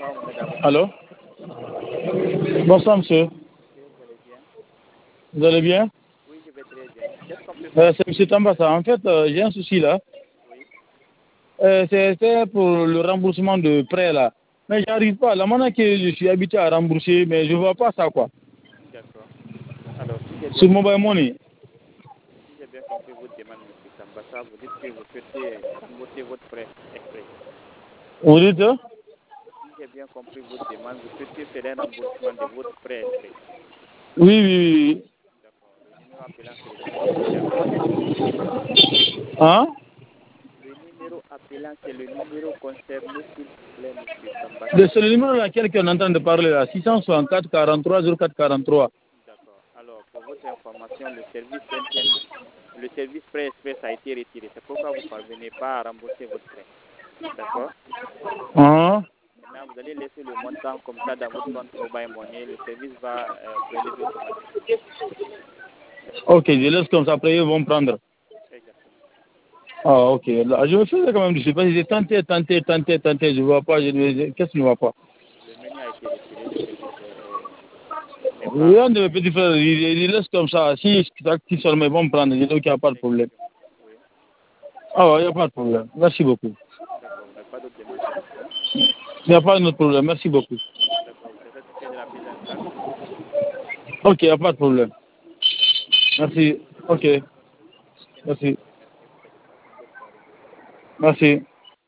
Allô? Bonsoir, monsieur. Vous allez bien? Vous allez bien? Oui, je vais très bien. Qu'est-ce qu'on peut faire? C'est M. Tambassa. En fait, j'ai un souci là. Oui. C'est pour le remboursement de prêt là. Mais j'arrive pas. La manière que je suis habitué à rembourser, mais je vois pas ça quoi. D'accord. Alors, Sur Mobile Money. si j'ai bien compris votre demande, M. Tambassa, vous dites que vous souhaitez rembourser votre prêt exprès. Vous dites? Si j'ai bien compris votre demande, vous souhaitez faire un remboursement de votre prêt exprès. Oui, oui, oui. D'accord. Le numéro appelant, c'est le numéro qui affiche. Hein? Le numéro appelant, c'est le numéro concerné, s'il vous plaît, M. Tambassa. C'est le numéro laquelle qu'on est en train de parler là. 664 43 04 43. D'accord. Alors, pour votre information, le service MTN, le service prêt express a été retiré. C'est pourquoi vous ne parvenez pas à rembourser votre prêt. D'accord? Hein? Maintenant, vous allez laisser le montant comme ça dans votre compte Mobile Money. Le service va prélever automatiquement. Ok, je laisse comme ça. Après, ils vont prendre. Exactement. Ah, ok. Là, je me faisais quand même, je sais pas, j'ai tenté, je vois pas, qu'est-ce qui ne va pas? Le menu a été retiré, le service n'est pas. Rien de mes petits frères, ils laissent comme ça. Si ça active seulement, ils vont me prendre, je dis qu'il n'y a pas de problème. Exactement. Oui. Ah, ouais, il n'y a pas de problème. Merci beaucoup. D'accord. Vous n'avez pas d'autres demandes, s'il vous plaît. Il n'y a pas de problème. Merci beaucoup. D'accord. Vous êtes satisfait de la prise en charge? Ok, il n'y a pas de problème. D'accord. Merci. Ok. C'est Merci. normal de remercier. Vous souhaitez de passer une bonne soirée. Merci.